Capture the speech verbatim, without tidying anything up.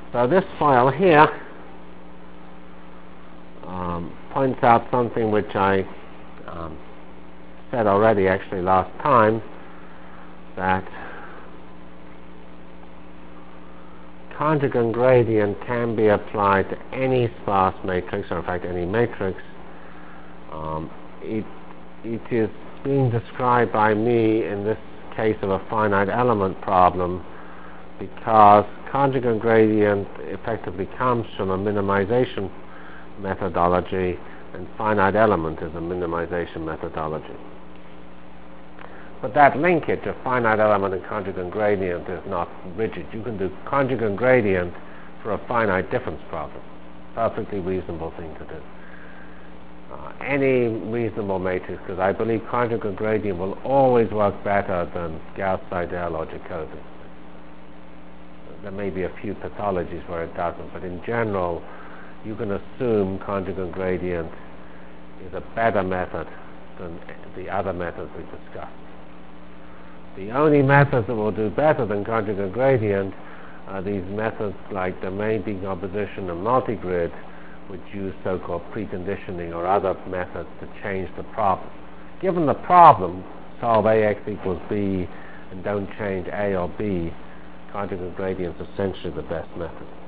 So this file here um, points out something which I um, said already actually last time, that conjugate gradient can be applied to any sparse matrix, or in fact any matrix. Um, it, it is being described by me in this case of a finite element problem because conjugate gradient effectively comes from a minimization methodology, and finite element is a minimization methodology. But that linkage of finite element and conjugate gradient is not rigid. You can do conjugate gradient for a finite difference problem. Perfectly reasonable thing to do. Uh, any reasonable matrix, because I believe conjugate gradient will always work better than Gauss-Seidel or Jacobi. There may be a few pathologies where it doesn't, but in general, you can assume conjugate gradient is a better method than the other methods we discussed. The only methods that will do better than conjugate gradient are these methods like domain decomposition and multigrid, which use so-called preconditioning or other methods to change the problem. Given the problem, solve Ax equals b and don't change A or b, conjugate gradient is essentially the best method.